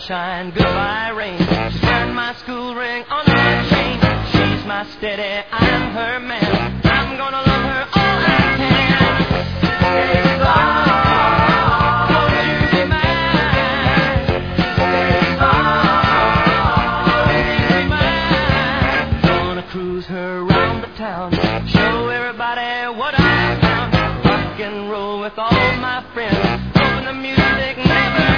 sunshine, goodbye rain. She's wearing my school ring on her chain. She's my steady, I'm her man. I'm gonna love her all I can. Stay far, won't you be mine? Stay far, won't you be mine? Gonna cruise her around the town, show everybody what I found. Rock and roll with all my friends, hoping the music never